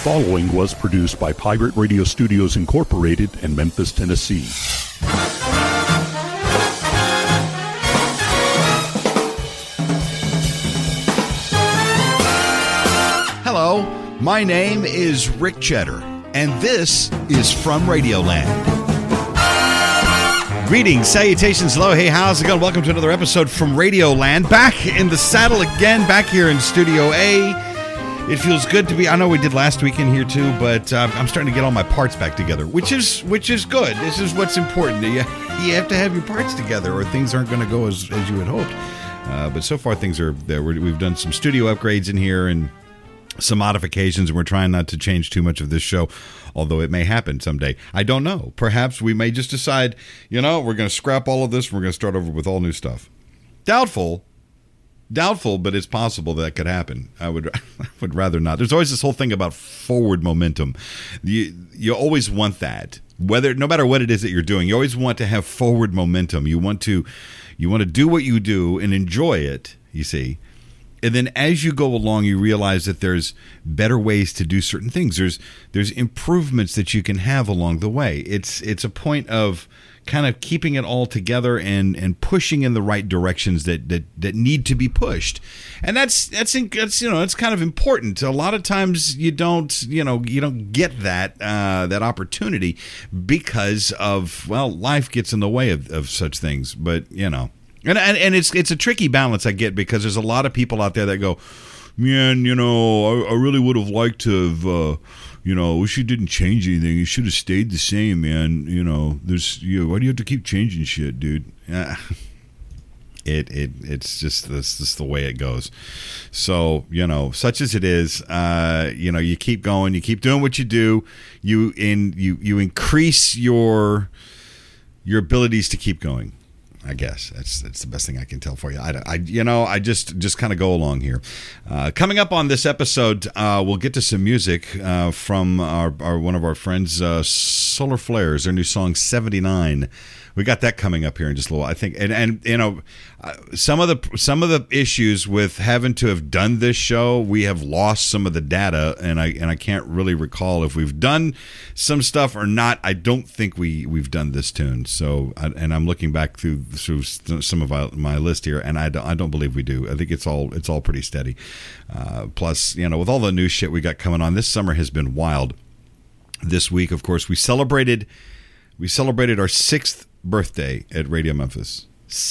following was produced by Pirate Radio Studios Incorporated in Memphis, Tennessee. Hello, my name is Rick Cheddar, and this is From Radioland. Greetings, salutations, hello, hey, how's it going? Welcome to another episode from Radioland. Back in the saddle again, back here in Studio A. It feels good to be. I know we did last week in here too, but I'm starting to get all my parts back together, which is good. This is what's important. You have to have your parts together, or things aren't going to go as you had hoped. But so far, things are there. We've done some studio upgrades in here and some modifications, and we're trying not to change too much of this show, although it may happen someday. I don't know. Perhaps we may just decide, we're going to scrap all of this and we're going to start over with all new stuff. Doubtful, but it's possible that could happen. I would rather not. There's always this whole thing about forward momentum. You always want that. No matter what it is that you're doing, you always want to have forward momentum. You want to do what you do and enjoy it, you see. And then as you go along, you realize that there's better ways to do certain things. There's improvements that you can have along the way. It's a point of kind of keeping it all together and pushing in the right directions that need to be pushed. And that's it's kind of important. A lot of times you don't get that opportunity because of, life gets in the way of such things. But And it's a tricky balance, I get, because there's a lot of people out there that go, man, I really would have liked to have, wish you didn't change anything. You should have stayed the same, man. Why do you have to keep changing shit, dude? It's just the way it goes. So, such as it is, you keep going, you keep doing what you do, you increase your abilities to keep going. I guess that's the best thing I can tell for you. I just kind of go along here. Coming up on this episode, we'll get to some music from our one of our friends, Solar Flares. Their new song 79. We got that coming up here in just a little. I think, and some of the issues with having to have done this show, we have lost some of the data, and I can't really recall if we've done some stuff or not. I don't think we've done this tune. So, and I'm looking back through some of my list here, and I don't believe we do. I think it's all pretty steady. Plus, with all the new shit we got coming on, this summer has been wild. This week, of course, we celebrated our 6th birthday at Radio Memphis.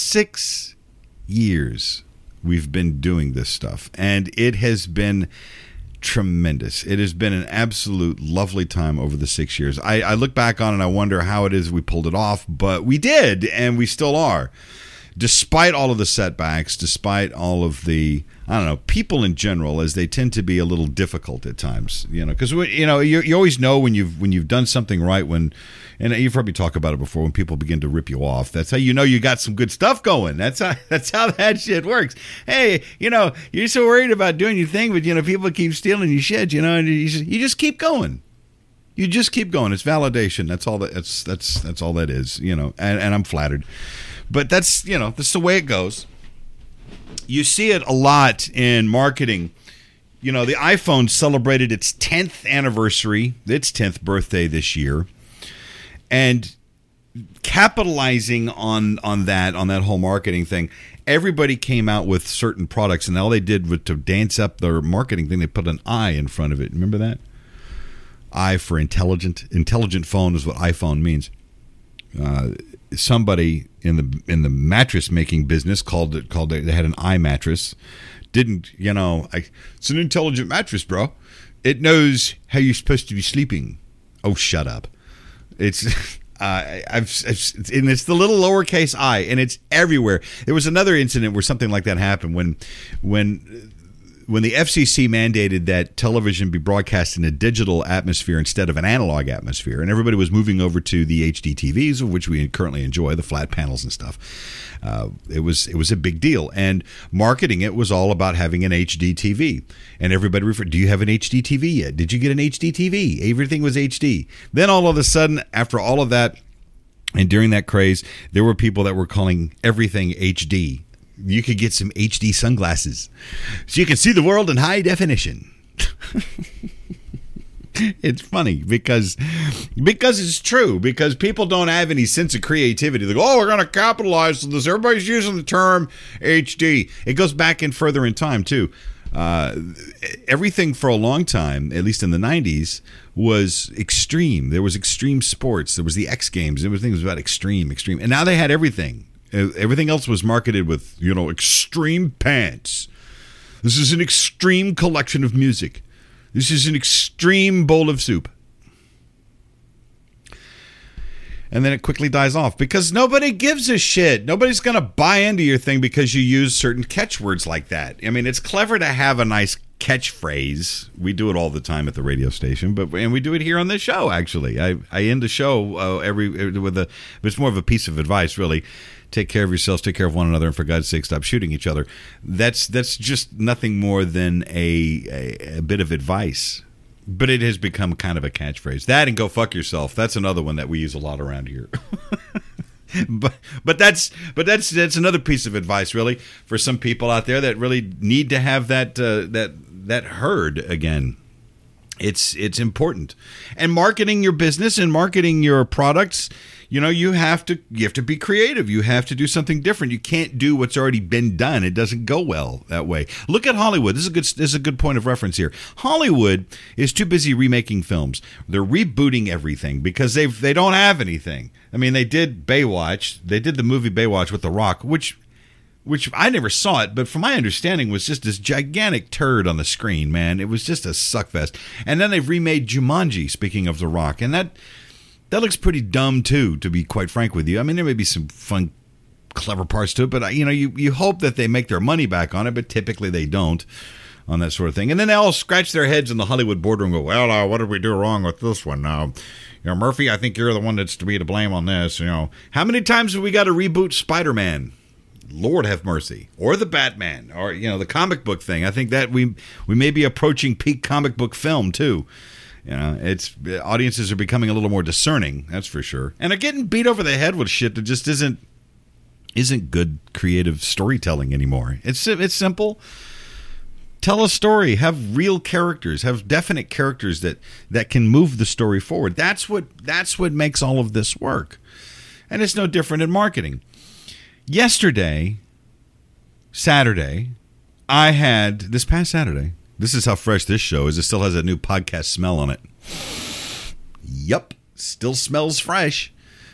6 years we've been doing this stuff, and it has been tremendous. It has been an absolute lovely time over the 6 years. I look back on it and I wonder how it is we pulled it off, but we did, and we still are. Despite all of the setbacks, despite all of the, people in general, as they tend to be a little difficult at times, because you always know when you've done something right, and you've probably talked about it before, when people begin to rip you off. That's how you know you got some good stuff going. That's how that shit works. Hey, you're so worried about doing your thing, but people keep stealing your shit, and you just keep going. You just keep going. It's validation. That's all that's all that is, and I'm flattered. But that's the way it goes. You see it a lot in marketing. The iPhone celebrated its 10th anniversary, its 10th birthday this year. And capitalizing on that whole marketing thing, everybody came out with certain products, and all they did was to dance up their marketing thing. They put an I in front of it. Remember that? I for intelligent. Intelligent phone is what iPhone means. Somebody in the mattress making business called it. They had an iMattress. It's an intelligent mattress, bro. It knows how you're supposed to be sleeping. Oh, shut up. It's and it's the little lowercase I, and it's everywhere. There was another incident where something like that happened when the FCC mandated that television be broadcast in a digital atmosphere instead of an analog atmosphere, and everybody was moving over to the HD TVs, of which we currently enjoy, the flat panels and stuff. It was a big deal, and marketing it was all about having an HD TV. And everybody referred, do you have an HD TV yet? Did you get an HD TV? Everything was HD. Then all of a sudden, after all of that, and during that craze, there were people that were calling everything HD. You could get some HD sunglasses so you can see the world in high definition. It's funny because it's true, because people don't have any sense of creativity. They go, oh, we're going to capitalize on this. Everybody's using the term HD. It goes back in further in time, too. Everything for a long time, at least in the 90s, was extreme. There was extreme sports. There was the X Games. Everything was about extreme. And now they had everything. Everything else was marketed with, extreme pants. This is an extreme collection of music. This is an extreme bowl of soup. And then it quickly dies off because nobody gives a shit. Nobody's going to buy into your thing because you use certain catchwords like that. I mean, it's clever to have a nice catchphrase. We do it all the time at the radio station, and we do it here on this show, actually. I end the show with it's more of a piece of advice, really. Take care of yourselves, take care of one another, and for God's sake, stop shooting each other. That's just nothing more than a bit of advice. But it has become kind of a catchphrase. That and go fuck yourself. That's another one that we use a lot around here. but that's another piece of advice, really, for some people out there that really need to have that heard again. It's important. And marketing your business and marketing your products, you have to be creative. You have to do something different. You can't do what's already been done. It doesn't go well that way. Look at Hollywood. This is a good point of reference here. Hollywood is too busy remaking films. They're rebooting everything because they don't have anything. I mean, they did Baywatch. They did the movie Baywatch with The Rock, which I never saw it, but from my understanding was just this gigantic turd on the screen, man. It was just a suckfest. And then they've remade Jumanji, speaking of The Rock, and that looks pretty dumb, too, to be quite frank with you. I mean, there may be some fun, clever parts to it, but, you hope that they make their money back on it, but typically they don't on that sort of thing. And then they all scratch their heads in the Hollywood boardroom and go, well, what did we do wrong with this one now? Murphy, I think you're the one that's to be to blame on this. How many times have we got to reboot Spider-Man? Lord have mercy. Or the Batman, or the comic book thing. I think that we may be approaching peak comic book film too. It's audiences are becoming a little more discerning, that's for sure. And are getting beat over the head with shit that just isn't good creative storytelling anymore. It's simple. Tell a story, have real characters, have definite characters that can move the story forward. That's what makes all of this work. And it's no different in marketing. Yesterday, Saturday, this past Saturday, this is how fresh this show is. It still has a new podcast smell on it. Yup, still smells fresh.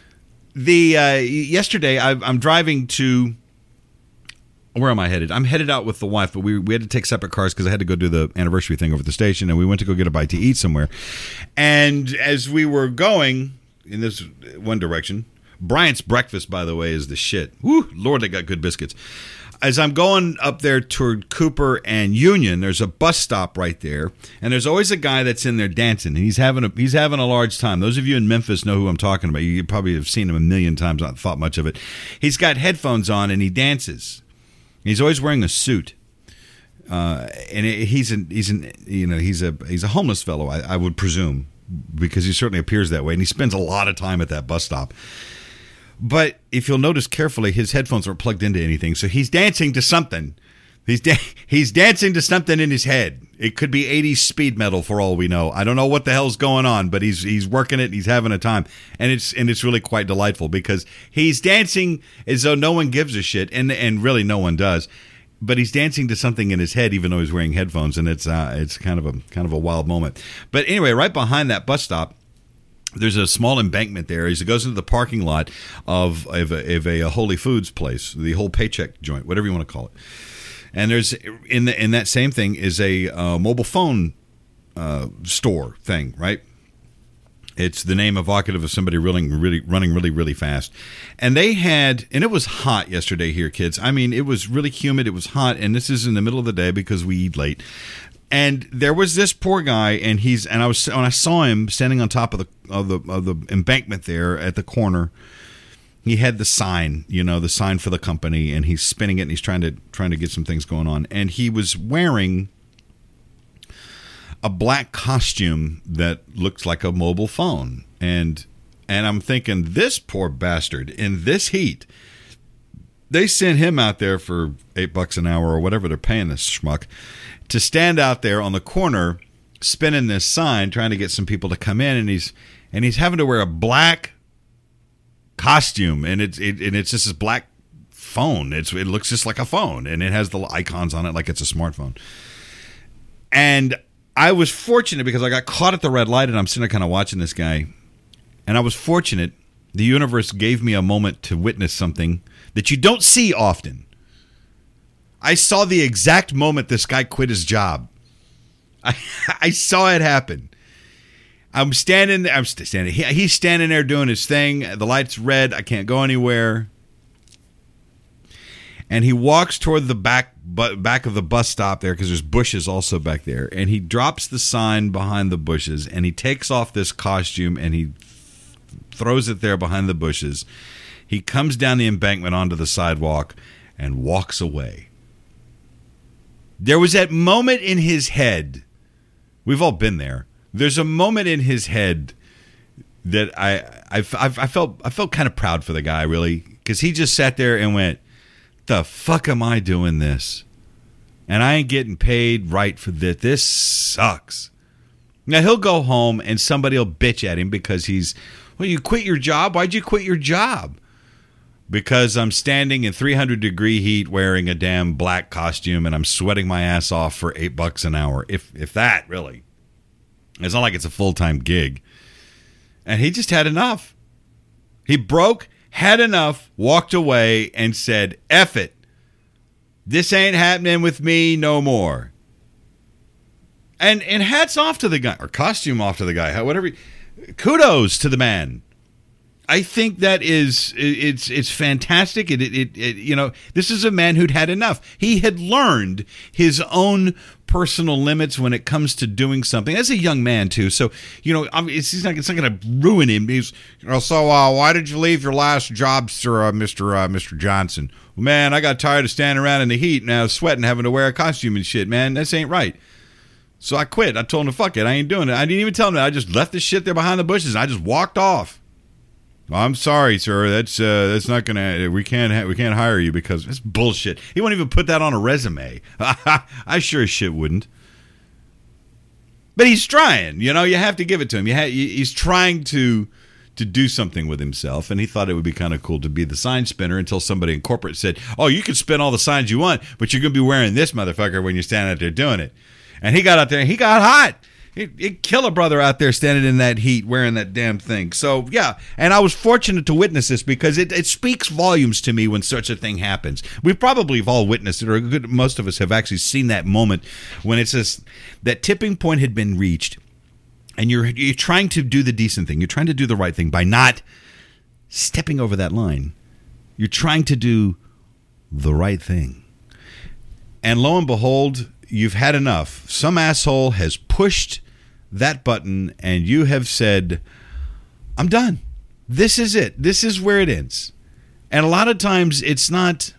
Yesterday, I'm driving to, where am I headed? I'm headed out with the wife, but we had to take separate cars because I had to go do the anniversary thing over at the station, and we went to go get a bite to eat somewhere. And as we were going in this one direction, Bryant's breakfast, by the way, is the shit. Woo, Lord, they got good biscuits. As I'm going up there toward Cooper and Union, there's a bus stop right there, and there's always a guy that's in there dancing, and he's having a large time. Those of you in Memphis know who I'm talking about. You probably have seen him a million times, not thought much of it. He's got headphones on, and he dances. He's always wearing a suit. And he's a homeless fellow, I would presume, because he certainly appears that way, and he spends a lot of time at that bus stop. But if you'll notice carefully, his headphones aren't plugged into anything, so he's dancing to something. He's dancing to something in his head. It could be 80s speed metal for all we know. I don't know what the hell's going on, but he's working it. He's having a time, and it's really quite delightful because he's dancing as though no one gives a shit, and really no one does. But he's dancing to something in his head, even though he's wearing headphones, and it's kind of a wild moment. But anyway, right behind that bus stop, there's a small embankment there. As it goes into the parking lot of a Holy Foods place, the whole Paycheck joint, whatever you want to call it. And there's in that same thing is a mobile phone store thing, right? It's the name evocative of somebody running really fast. And it was hot yesterday here, kids. I mean, it was really humid. It was hot, and this is in the middle of the day because we eat late. And there was this poor guy, and I saw him standing on top of the embankment there at the corner. He had the sign, the sign for the company, and he's spinning it, and he's trying to get some things going on. And he was wearing a black costume that looks like a mobile phone. And I'm thinking, this poor bastard in this heat, they sent him out there for $8 an hour or whatever they're paying this schmuck to stand out there on the corner spinning this sign, trying to get some people to come in, and he's having to wear a black costume, and it's just this black phone. It looks just like a phone, and it has the icons on it like it's a smartphone. And I was fortunate because I got caught at the red light, and I'm sitting there kind of watching this guy, and I was fortunate. The universe gave me a moment to witness something that you don't see often. I saw the exact moment this guy quit his job. I saw it happen. I'm standing. He's standing there doing his thing. The light's red. I can't go anywhere. And he walks toward the back of the bus stop there because there's bushes also back there. And he drops the sign behind the bushes, and he takes off this costume and he throws it there behind the bushes. He comes down the embankment onto the sidewalk and walks away. There was that moment in his head. We've all been there. There's a moment in his head that I felt kind of proud for the guy, really, because he just sat there and went, "The fuck am I doing this? And I ain't getting paid right for this. This sucks." Now he'll go home and somebody will bitch at him because well, you quit your job. Why'd you quit your job? Because I'm standing in 300-degree heat wearing a damn black costume and I'm sweating my ass off for $8 an hour. If that, really. It's not like it's a full-time gig. And he just had enough. He broke, had enough, walked away, and said, F it. This ain't happening with me no more. And hats off to the guy, or costume off to the guy, whatever. Kudos to the man. I think that it's fantastic. This is a man who'd had enough. He had learned his own personal limits when it comes to doing something. As a young man too, so it's not going to ruin him. So why did you leave your last job, sir, Mr. Johnson? Well, man, I got tired of standing around in the heat and I was sweating, having to wear a costume and shit. Man, this ain't right. So I quit. I told him to fuck it. I ain't doing it. I didn't even tell him that. I just left the shit there behind the bushes. And I just walked off. I'm sorry, sir. That's not gonna. We can't hire you because it's bullshit. He won't even put that on a resume. I sure as shit wouldn't. But he's trying. You have to give it to him. He's trying to do something with himself, and he thought it would be kind of cool to be the sign spinner until somebody in corporate said, "Oh, you can spin all the signs you want, but you're gonna be wearing this motherfucker when you're standing out there doing it." And he got out there and he got hot. He'd kill a brother out there standing in that heat wearing that damn thing. So, yeah. And I was fortunate to witness this because it speaks volumes to me when such a thing happens. We probably have all witnessed it, or most of us have actually seen that moment when it's that tipping point had been reached and you're trying to do the decent thing. You're trying to do the right thing by not stepping over that line. You're trying to do the right thing. And lo and behold, you've had enough. Some asshole has pushed that button and you have said, I'm done. This is it. This is where it ends. And a lot of times it's not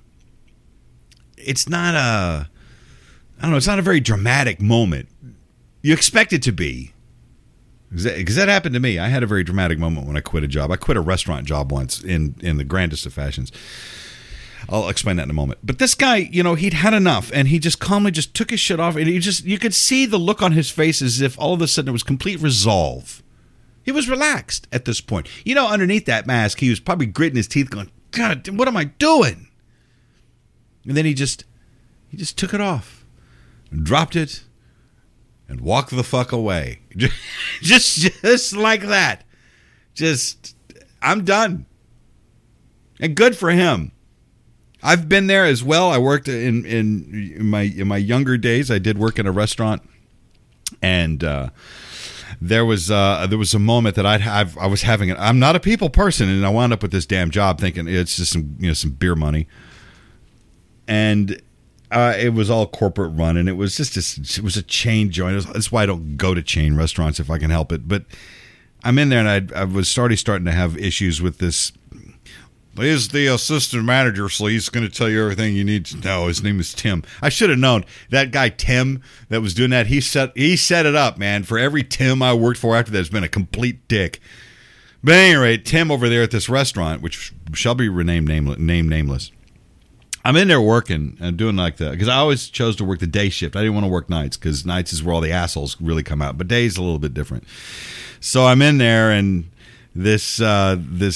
a very dramatic moment. You expect it to be. Because that happened to me. I had a very dramatic moment when I quit a job. I quit a restaurant job once in the grandest of fashions. I'll explain that in a moment. But this guy, he'd had enough, and he just calmly just took his shit off, and you could see the look on his face as if all of a sudden it was complete resolve. He was relaxed at this point. Underneath that mask, he was probably gritting his teeth going, God, what am I doing? And then he just took it off, and dropped it, and walked the fuck away. Just like that. I'm done. And good for him. I've been there as well. I worked in my younger days. I did work in a restaurant, and there was a moment that I was having. I'm not a people person, and I wound up with this damn job thinking it's just some beer money, and it was all corporate run, and it was it was a chain joint. That's why I don't go to chain restaurants if I can help it. But I'm in there, and I was starting to have issues with this. He's the assistant manager, so he's going to tell you everything you need to know. His name is Tim. I should have known. That guy, Tim, that was doing that, he set it up, man. For every Tim I worked for after that has been a complete dick. But at any rate, Tim over there at this restaurant, which shall be renamed nameless, I'm in there working and doing like that because I always chose to work the day shift. I didn't want to work nights because nights is where all the assholes really come out. But days a little bit different. So I'm in there and this guy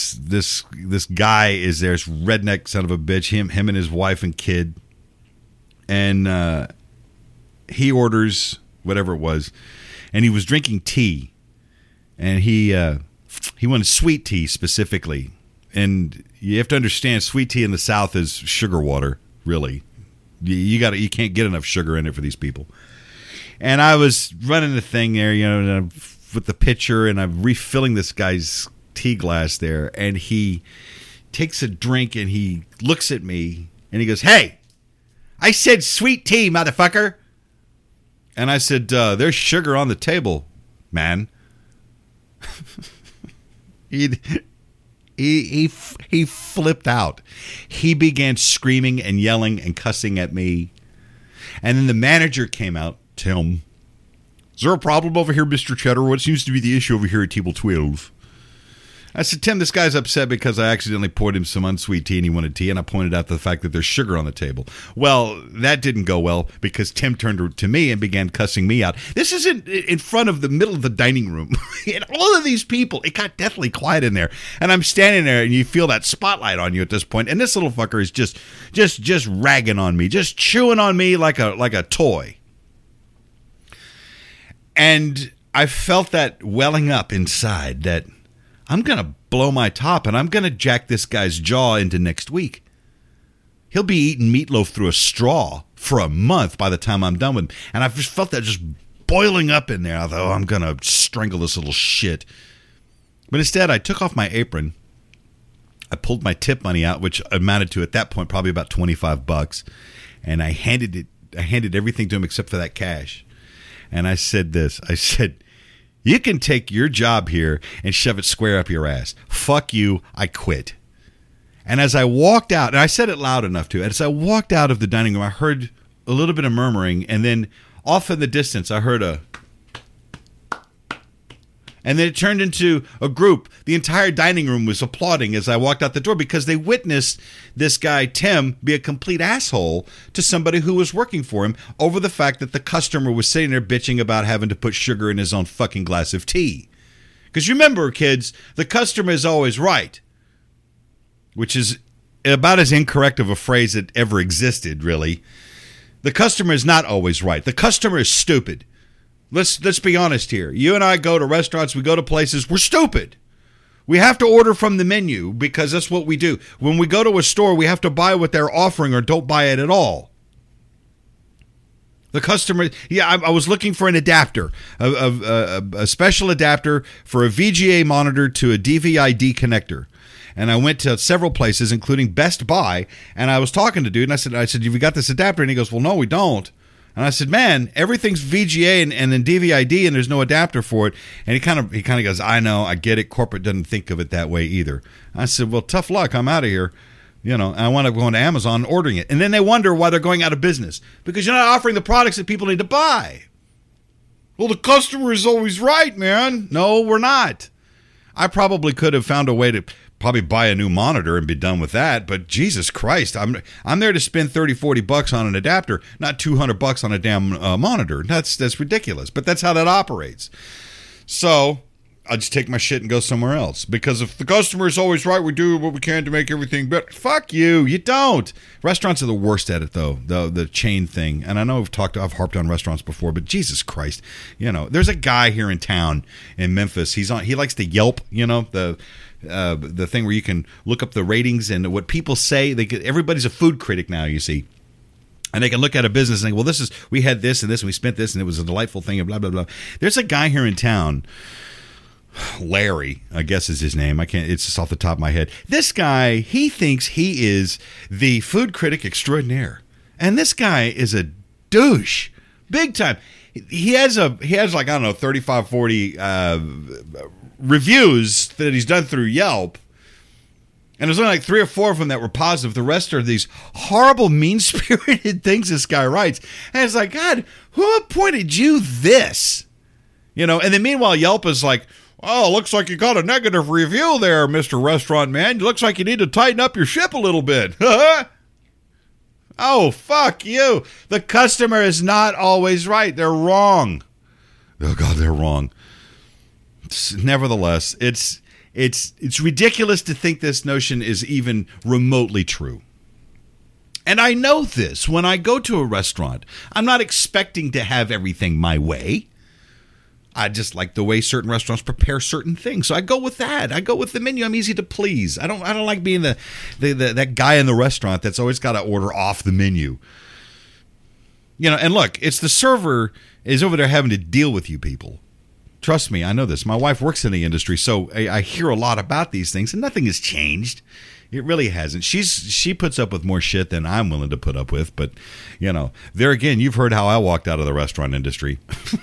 is there, this redneck son of a bitch. Him and his wife and kid, and he orders whatever it was, and he was drinking tea, and he wanted sweet tea specifically. And you have to understand, sweet tea in the South is sugar water, really. You can't get enough sugar in it for these people. And I was running the thing there, with the pitcher, and I'm refilling this guy's tea glass there, and he takes a drink, and he looks at me, and he goes, "Hey, I said sweet tea, motherfucker." And I said, "There's sugar on the table, man." He flipped out. He began screaming and yelling and cussing at me. And then the manager came out. "Tim, is there a problem over here, Mr. Cheddar? What seems to be the issue over here at table 12? I said, "Tim, this guy's upset because I accidentally poured him some unsweet tea and he wanted tea." And I pointed out the fact that there's sugar on the table. Well, that didn't go well because Tim turned to me and began cussing me out. This is in front of the middle of the dining room. And all of these people, it got deathly quiet in there. And I'm standing there and you feel that spotlight on you at this point. And this little fucker is just ragging on me, just chewing on me like a toy. And I felt that welling up inside that I'm going to blow my top and I'm going to jack this guy's jaw into next week. He'll be eating meatloaf through a straw for a month by the time I'm done with him. And I just felt that just boiling up in there. I thought, I'm going to strangle this little shit. But instead, I took off my apron. I pulled my tip money out, which amounted to, at that point, probably about $25. And I handed everything to him except for that cash. And I said this. I said, "You can take your job here and shove it square up your ass. Fuck you, I quit." And as I walked out, and I said it loud enough too, as I walked out of the dining room, I heard a little bit of murmuring, and then off in the distance, I heard a... And then it turned into a group. The entire dining room was applauding as I walked out the door because they witnessed this guy, Tim, be a complete asshole to somebody who was working for him over the fact that the customer was sitting there bitching about having to put sugar in his own fucking glass of tea. Because remember, kids, the customer is always right, which is about as incorrect of a phrase that ever existed, really. The customer is not always right. The customer is stupid. Let's be honest here. You and I go to restaurants, we go to places, we're stupid. We have to order from the menu because that's what we do. When we go to a store, we have to buy what they're offering or don't buy it at all. The customer, I was looking for an adapter, a special adapter for a VGA monitor to a DVI-D connector. And I went to several places, including Best Buy, and I was talking to dude, and I said, "Have you got this adapter?" And he goes, "Well, no, we don't." And I said, "Man, everything's VGA and then DVI-D, and there's no adapter for it." And he kind of goes, "I know, I get it. Corporate doesn't think of it that way either." I said, "Well, tough luck. I'm out of here. And I want to go into Amazon and ordering it." And then they wonder why they're going out of business because you're not offering the products that people need to buy. "Well, the customer is always right, man." No, we're not. I probably could have found a way to probably buy a new monitor and be done with that, but Jesus Christ, I'm there to spend $30-40 on an adapter, not $200 on a damn monitor. That's ridiculous, but that's how that operates. So I just take my shit and go somewhere else because if the customer is always right, we do what we can to make everything better. Fuck you, you don't. Restaurants are the worst at it though, the chain thing. And I know I've harped on restaurants before, but Jesus Christ, there's a guy here in town in Memphis. He likes to Yelp, the thing where you can look up the ratings and what people say. Everybody's a food critic now, you see. And they can look at a business and think, well, we had this and this and we spent this and it was a delightful thing and blah, blah, blah. There's a guy here in town, Larry, I guess is his name. It's just off the top of my head. This guy, he thinks he is the food critic extraordinaire. And this guy is a douche. Big time. He has like, I don't know, 35, 40 reviews that he's done through Yelp. And there's only like 3 or 4 of them that were positive. The rest are these horrible, mean-spirited things this guy writes. And it's like, God, who appointed you this? And then meanwhile, Yelp is like, "Oh, looks like you got a negative review there, Mr. Restaurant Man. Looks like you need to tighten up your ship a little bit." Oh, fuck you. The customer is not always right. They're wrong. Oh, God, they're wrong. Nevertheless, it's ridiculous to think this notion is even remotely true. And I know this. When I go to a restaurant, I'm not expecting to have everything my way. I just like the way certain restaurants prepare certain things. So I go with that. I go with the menu. I'm easy to please. I don't like being that guy in the restaurant that's always got to order off the menu. You know, and look, it's the server is over there having to deal with you people. Trust me, I know this. My wife works in the industry, so I hear a lot about these things, and nothing has changed. It really hasn't. She puts up with more shit than I'm willing to put up with, but, you know, there again, you've heard how I walked out of the restaurant industry.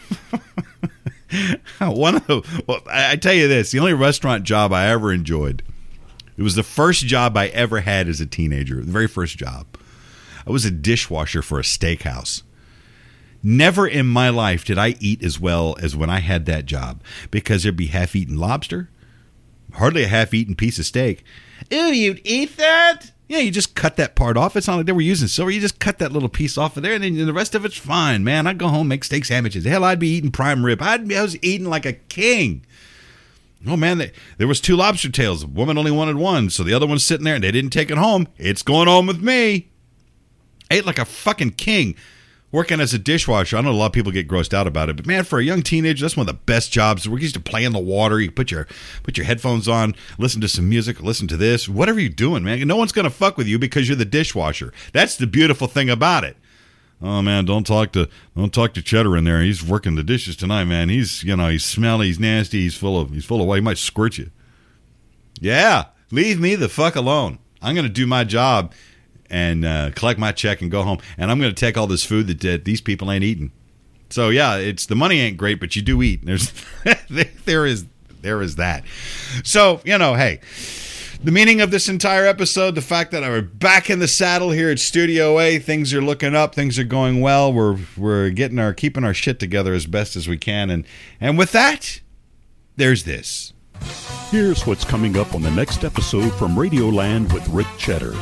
I tell you this, the only restaurant job I ever enjoyed, it was the first job I ever had as a teenager, the very first job. I was a dishwasher for a steakhouse. Never in my life did I eat as well as when I had that job, because there'd be half-eaten lobster, hardly a half-eaten piece of steak. Ew, you'd eat that? Yeah, you just cut that part off. It's not like they were using silver. You just cut that little piece off of there, and then the rest of it's fine, man. I'd go home, make steak sandwiches. Hell, I'd be eating prime rib. I was eating like a king. Oh, man, there was 2 lobster tails. The woman only wanted one, so the other one's sitting there, and they didn't take it home. It's going home with me. I ate like a fucking king. Working as a dishwasher, I know a lot of people get grossed out about it, but man, for a young teenager, that's one of the best jobs. We used to play in the water. You put your headphones on, listen to some music, listen to this, whatever you're doing, man. No one's gonna fuck with you because you're the dishwasher. That's the beautiful thing about it. Oh man, don't talk to Cheddar in there. He's working the dishes tonight, man. He's smelly, he's nasty, he's full of he might squirt you. Yeah, leave me the fuck alone. I'm gonna do my job and collect my check and go home. And I'm going to take all this food that these people ain't eating. So yeah, it's the money ain't great, but you do eat. There's there is that. So, you know, hey, the meaning of this entire episode, the fact that we're back in the saddle here at Studio A, things are looking up, things are going well. We're keeping our shit together as best as we can. And with that, there's this. Here's what's coming up on the next episode from Radioland with Rick Cheddar.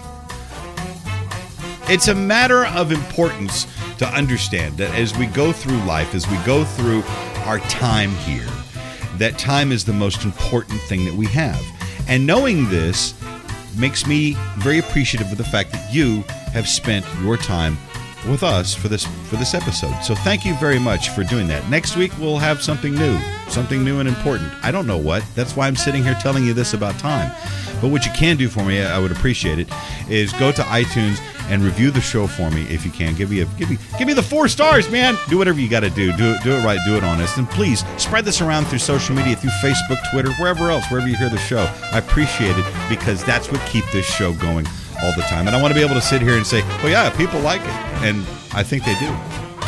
It's a matter of importance to understand that as we go through life, as we go through our time here, that time is the most important thing that we have. And knowing this makes me very appreciative of the fact that you have spent your time with us for this episode. So thank you very much for doing that. Next week, we'll have something new and important. I don't know what. That's why I'm sitting here telling you this about time. But what you can do for me, I would appreciate it, is go to iTunes and review the show for me if you can. Give me the 4 stars, man. Do whatever you got to do. Do it right. Do it honest. And please spread this around through social media, through Facebook, Twitter, wherever you hear the show. I appreciate it because that's what keeps this show going all the time. And I want to be able to sit here and say, well, yeah, people like it. And I think they do.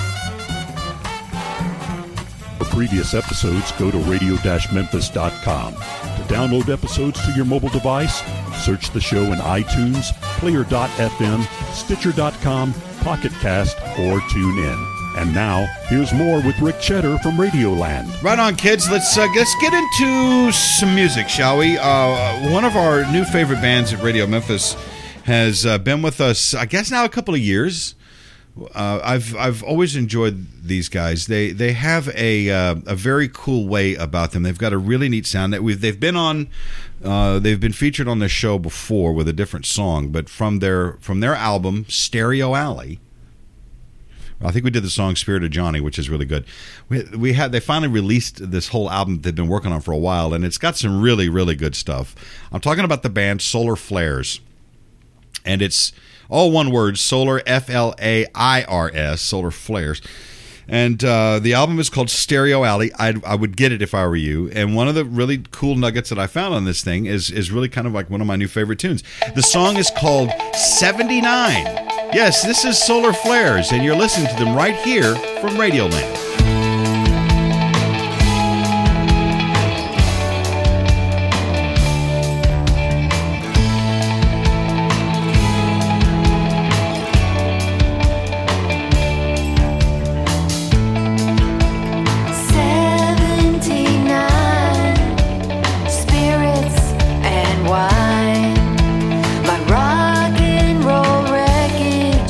For previous episodes, go to radio-memphis.com. To download episodes to your mobile device, search the show in iTunes, Player.fm, Stitcher.com, Pocket Cast, or TuneIn. And now, here's more with Rick Cheddar from Radioland. Right on, kids. Let's get into some music, shall we? One of our new favorite bands at Radio Memphis has been with us, I guess, now a couple of years. I've always enjoyed these guys. They have a very cool way about them. They've got a really neat sound. They've been featured on this show before with a different song, but from their album Stereo Alley. I think we did the song Spirit of Johnny, which is really good. They finally released this whole album that they've been working on for a while, and it's got some really, really good stuff. I'm talking about the band Solar Flares, and it's all one word, Solar, Flairs, Solar Flares. And the album is called Stereo Alley. I would get it if I were you. And one of the really cool nuggets that I found on this thing is really kind of like one of my new favorite tunes. The song is called 79. Yes, this is Solar Flares, and you're listening to them right here from Radioland. My rock and roll record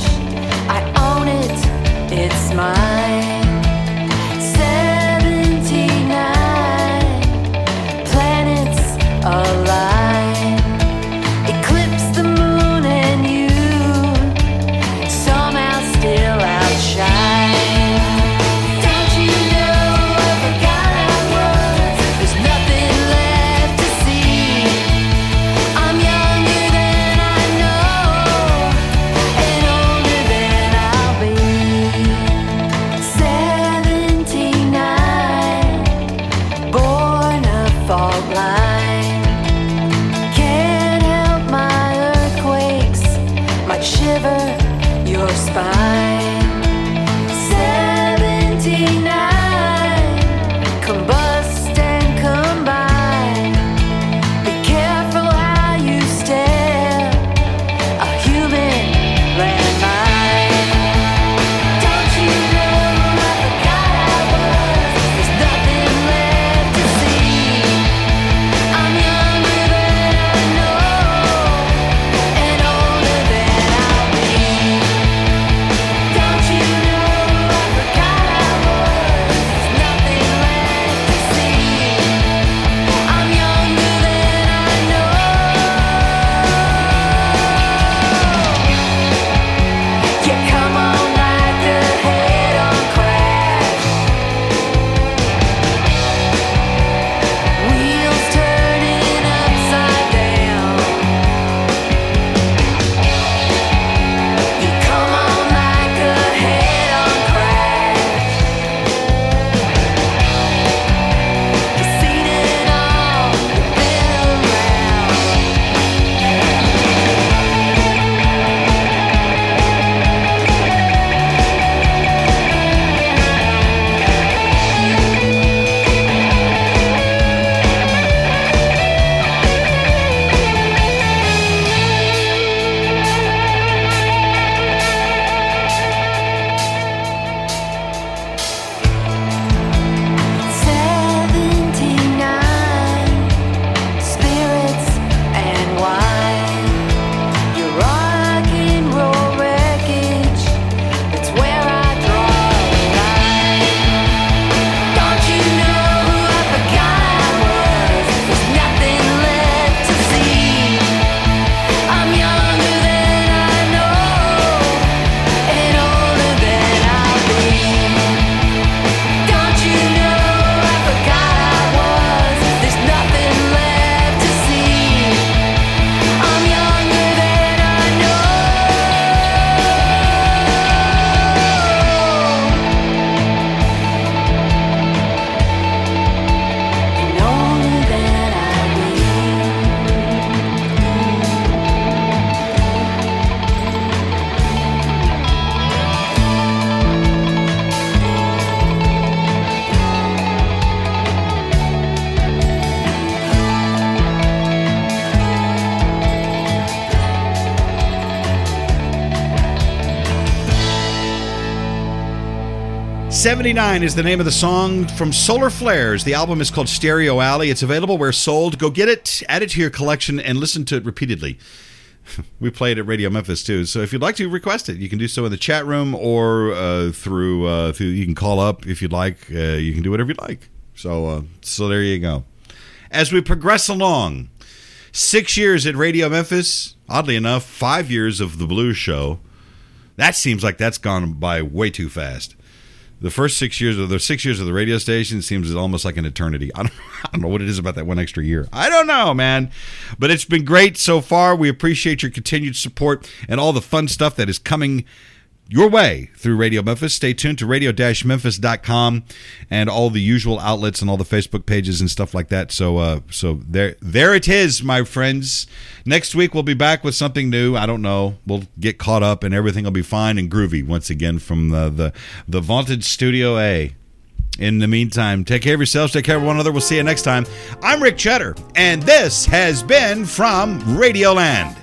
79 is the name of the song from Solar Flares. The album is called Stereo Alley. It's available where sold. Go get it, add it to your collection, and listen to it repeatedly. We play it at Radio Memphis, too. So if you'd like to request it, you can do so in the chat room or through you can call up if you'd like. You can do whatever you'd like. So there you go. As we progress along, 6 years at Radio Memphis, oddly enough, 5 years of the Blues Show. That seems like that's gone by way too fast. The first 6 years of the radio station seems almost like an eternity. I don't know what it is about that one extra year. I don't know, man. But it's been great so far. We appreciate your continued support and all the fun stuff that is coming your way through Radio Memphis. Stay tuned to radio-memphis.com and all the usual outlets and all the Facebook pages and stuff like that. So there it is, my friends. Next week we'll be back with something new. I don't know. We'll get caught up and everything will be fine and groovy once again from the vaunted Studio A. In the meantime, take care of yourselves, take care of one another. We'll see you next time. I'm Rick Cheddar, and this has been from Radioland.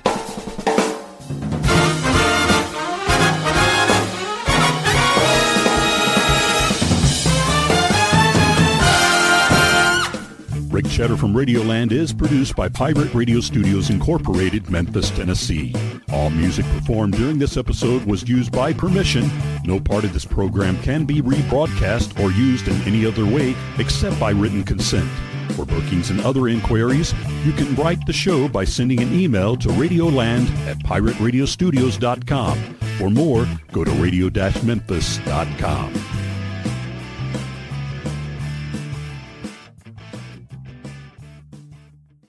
Rick Cheddar from Radioland is produced by Pirate Radio Studios Incorporated, Memphis, Tennessee. All music performed during this episode was used by permission. No part of this program can be rebroadcast or used in any other way except by written consent. For bookings and other inquiries, you can write the show by sending an email to radioland@pirateradiostudios.com. For more, go to radio-memphis.com.